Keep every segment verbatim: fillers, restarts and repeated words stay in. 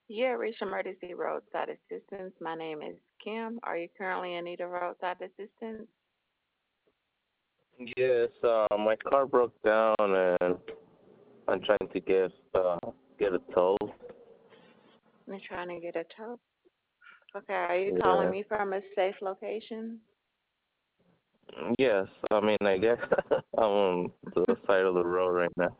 You have reached emergency roadside assistance. My name is Kim. Are you currently in need of roadside assistance? Yes, uh, my car broke down and I'm trying to get uh, get a tow. You're trying to get a tow. Okay, are you calling Yeah. me from a safe location? Yes, I mean, I guess I'm on the side of the road right now.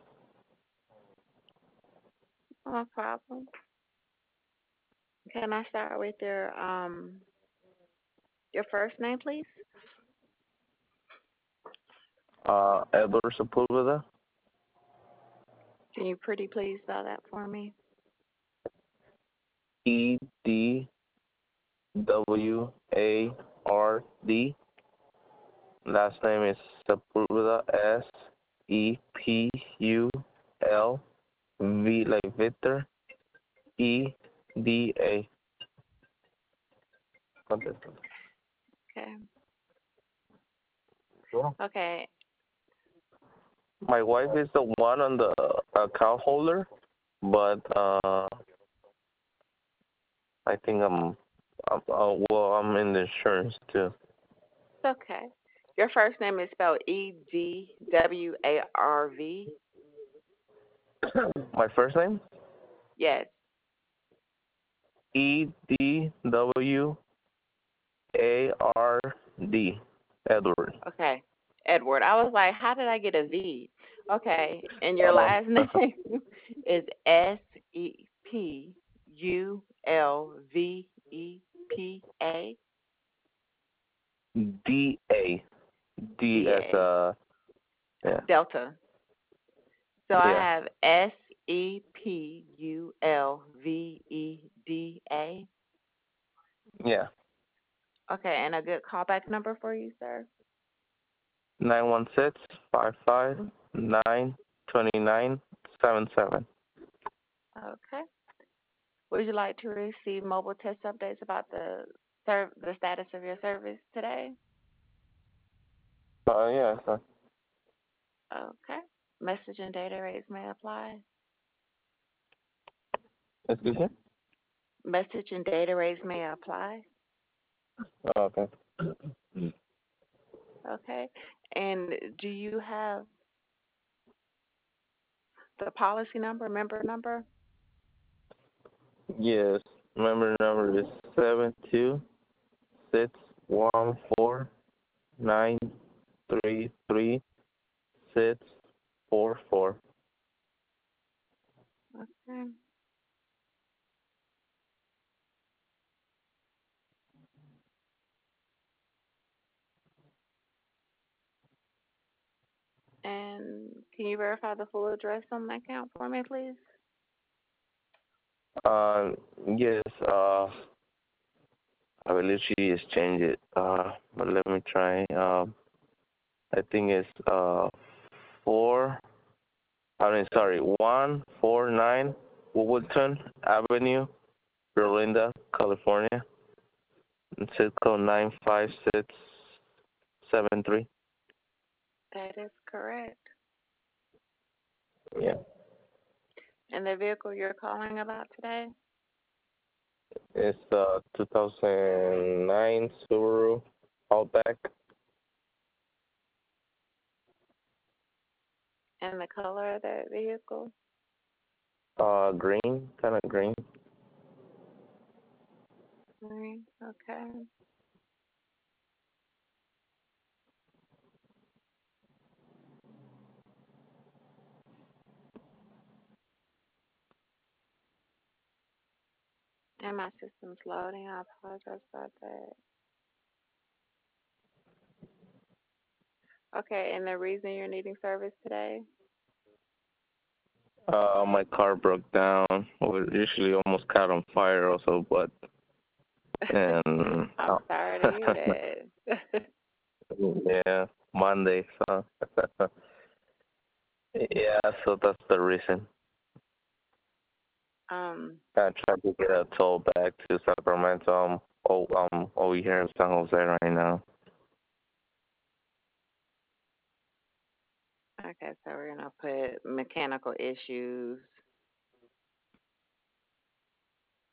No problem. Can I start with your um your first name, please? Uh, Edward Sepulveda, Can you pretty please spell that for me? E D W A R D. Last name is Sepulveda, S E P U L V like Victor, E D A. Okay. Okay. My wife is the one on the account holder, but uh, I think I'm, I'm uh, well, I'm in the insurance too. It's okay. Your first name is spelled E D W A R V. My first name Yes. E D W A R D, Edward. Okay. Edward. I was like, how did I get a V? Okay. And your Um, last name is S E P U L V E P A D A D D as A uh yeah Delta. So I yeah have S E P U L V E D A. yeah Okay, and a good callback number for you, sir. nine one six five five nine twenty nine seven seven. Okay. Would you like to receive mobile test updates about the serv- the status of your service today? Uh yeah. So, Okay. Message and data rates may apply. excuse me. Message and data rates may apply. Oh, okay. Okay. And do you have the policy number, member number? Yes. Member number is seven two six one four nine three three six four four. Okay. And can you verify the full address on the account for me, please? Uh yes. Uh, I believe she has changed it. Uh, but let me try. Um, I think it's uh four. I mean, sorry, one four nine Woodton Avenue, Berlinda, California. Zip code nine five six seven three. That is correct. Yeah, And the vehicle you're calling about today? it's uh two thousand nine Subaru Outback. And the color of that vehicle? Uh, green, kind of green. Green. Okay. And my system's loading. I apologize about that. Okay, and the reason you're needing service today? Uh, my car broke down. Was usually almost caught on fire also, but and I'm oh. sorry to hear that. Yeah, Monday. So yeah, so that's the reason. um, I tried to get a toll back to Sacramento. Um, oh, um, over here in San Jose right now. okay, so we're gonna put mechanical issues.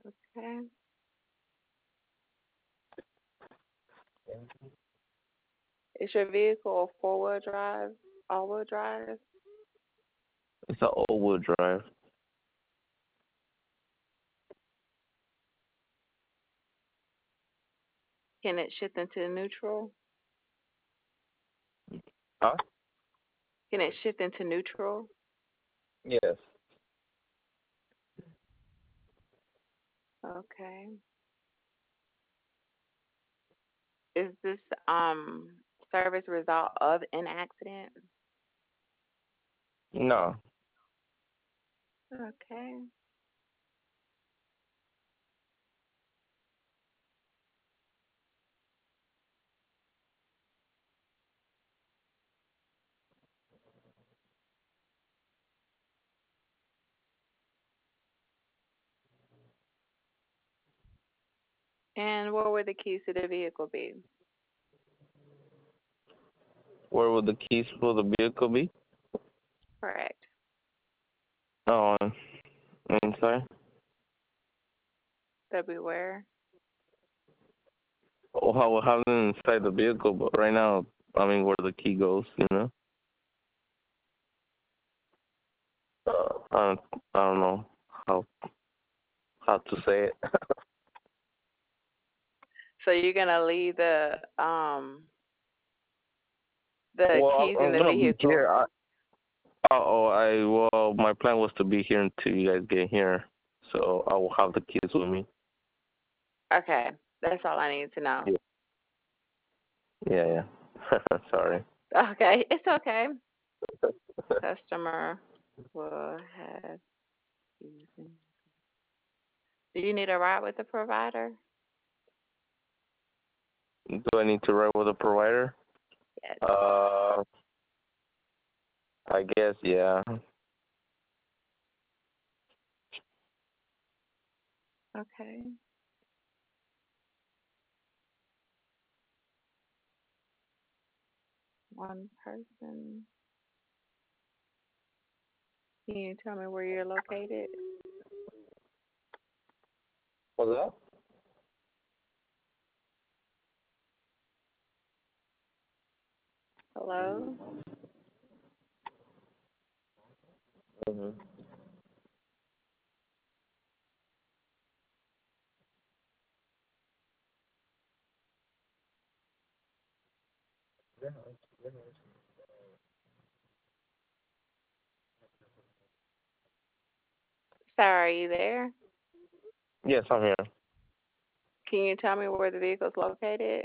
Okay. Is your vehicle a four-wheel drive, all-wheel drive? It's an all-wheel drive. Can it shift into neutral? Huh? Can it shift into neutral? Yes. Okay. Is this um service result of an accident? No. Okay. And where would the keys to the vehicle be? Where would the keys for the vehicle be? Correct. Oh, inside. They'll be where? Oh, I will have them inside the vehicle, but right now, I mean, where the key goes, you know. Uh, I don't, I don't know how how to say it. So you're gonna leave the um the Well, keys in I'm the gonna be vehicle. here. I, oh, I well, my plan was to be here until you guys get here, so I will have the keys with me. Okay. That's all I need to know. Yeah, yeah, yeah. Sorry. Okay, it's okay. Customer will have keys in. Do you need a ride with the provider? Do I need to write with a provider? Yes. Uh, I guess yeah. Okay. One person. Can you tell me where you're located? What's that? Hello? Mhm. Sir, are you there? Yes, I'm here. Can you tell me where the vehicle's located?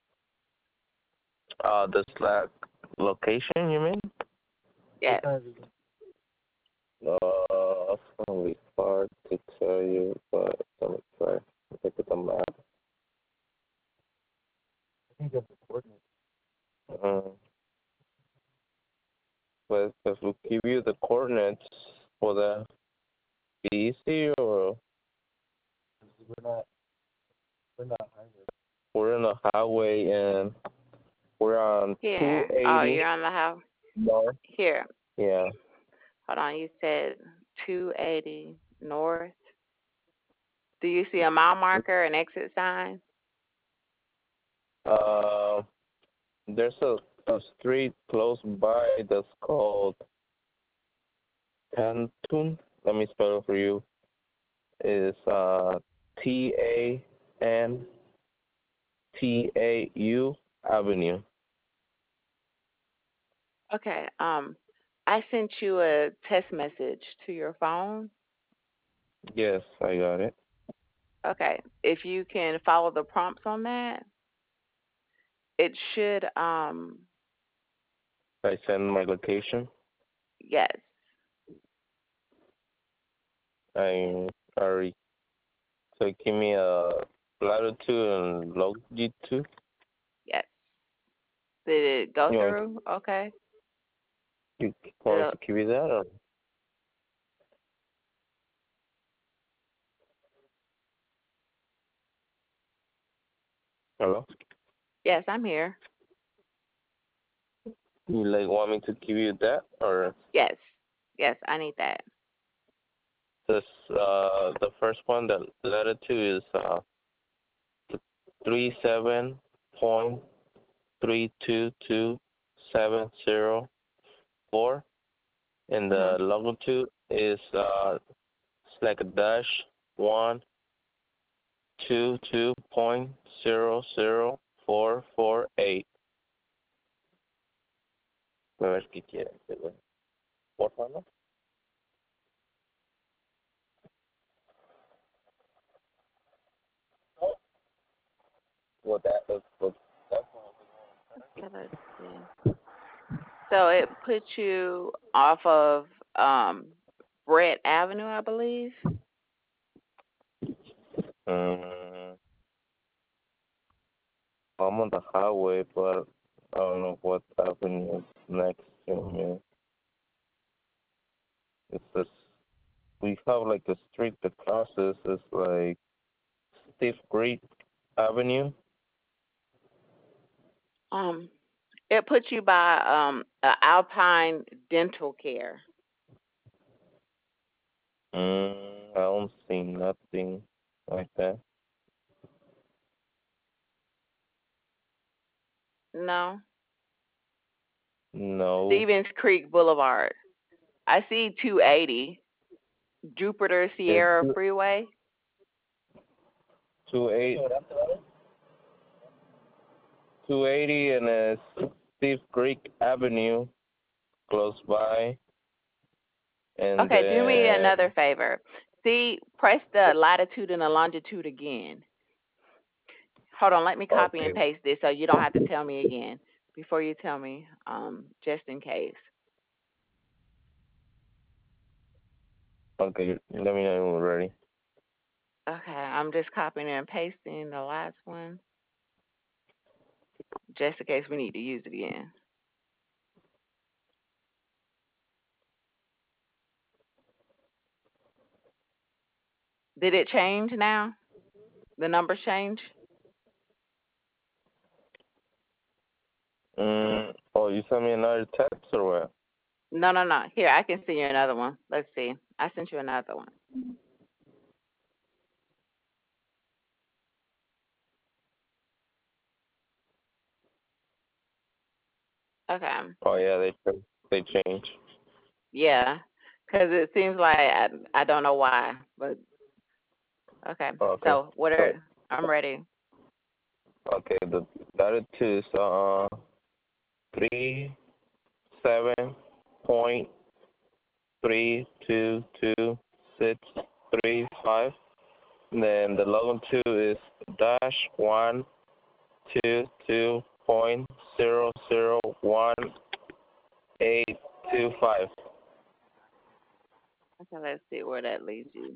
Uh, the Slack location, you mean? Yes. Uh, it's gonna be hard to tell you, but let me try. Look at the map. Uh, but if we give you the coordinates, will that be easy or? We're in a highway and we're on Here. Oh, two eighty you're on the house. north. Here. Yeah. Hold on. You said two eighty north. Do you see a mile marker, an exit sign? Uh, there's a, a street close by that's called Pantun. Let me spell it for you. It's uh T A N T A U Avenue. Okay. Um, I sent you a text message to your phone. Yes, I got it. Okay. If you can follow the prompts on that, it should um I send my location. yes. I already so give me a latitude and longitude. Yes. Did it go You want through? Okay. you want me It'll, to give you that or hello? yes, I'm here. You like want me to give you that or Yes. Yes, I need that. this uh the first one, the letter two is uh three seven point three two two seven zero four, and the Mhm. logo two is uh it's like a dash one two two point zero zero four four eight. A ver qué quiere, güey. Por favor. Well, that was, was that Okay, let's see. So it puts you off of um Brett Avenue, I believe. um, I'm on the highway, but I don't know what avenue is next to me. It's this. We have like a street that crosses. It's like Steve Creek Avenue. Um, it puts you by um uh, Alpine Dental Care. Mm, I don't see nothing like that. No, No. Stevens Creek Boulevard. I see two eighty Jupiter It's Sierra Freeway. two eight two eighty and it's Steve Creek Avenue close by, and Okay, do me then another favor. See, press the latitude and the longitude again. Hold on, let me copy and okay, paste this so you don't have to tell me again before you tell me, um, just in case. okay. Let me know when we're ready. Okay, I'm just copying and pasting the last one just in case we need to use it again. Did it change now? The numbers change? Mm, oh, you sent me another text or what? No, no, no. Here, I can send you another one. Let's see. I sent you another one. Okay. Oh yeah, they they changed. Yeah, because it seems like I, I don't know why, but okay. Okay, So what so are I'm ready. okay, the letter two is uh three seven point three two two six three five. Then the logo two is dash one two two point zero zero one eight two five. Okay, let's see where that leads you.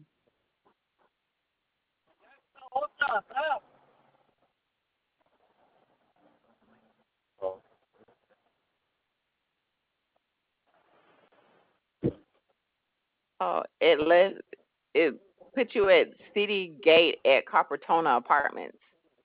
Oh, it led it put you at City Gate at Coppertona Apartments.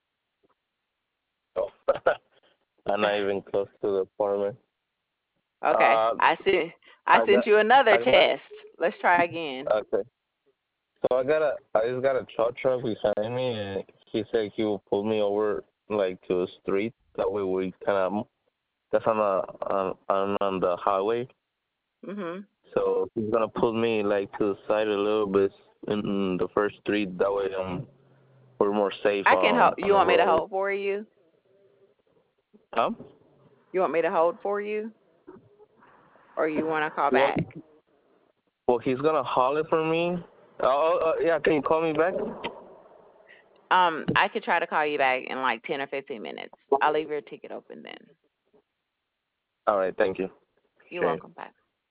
Oh. I'm not even close to the apartment. Okay, Uh, I sent I I got, sent you another I got, test. Let's try again. okay. So I got a, I just got a truck truck behind me, and he said he will pull me over like to the street. That way we kind of, that's on the, on, on on the highway. Mhm. So he's gonna pull me like to the side a little bit in the first street. That way, um, we're more safe I can hold. on on You the want me to road. hold for you? Huh? You want me to hold for you, or you want to call Well, back? well, he's gonna holler for me. Oh, uh, yeah. Can you call me back? Um, I could try to call you back in like ten or fifteen minutes. I'll leave your ticket open then. All right. Thank you. You're Okay. welcome. Bye.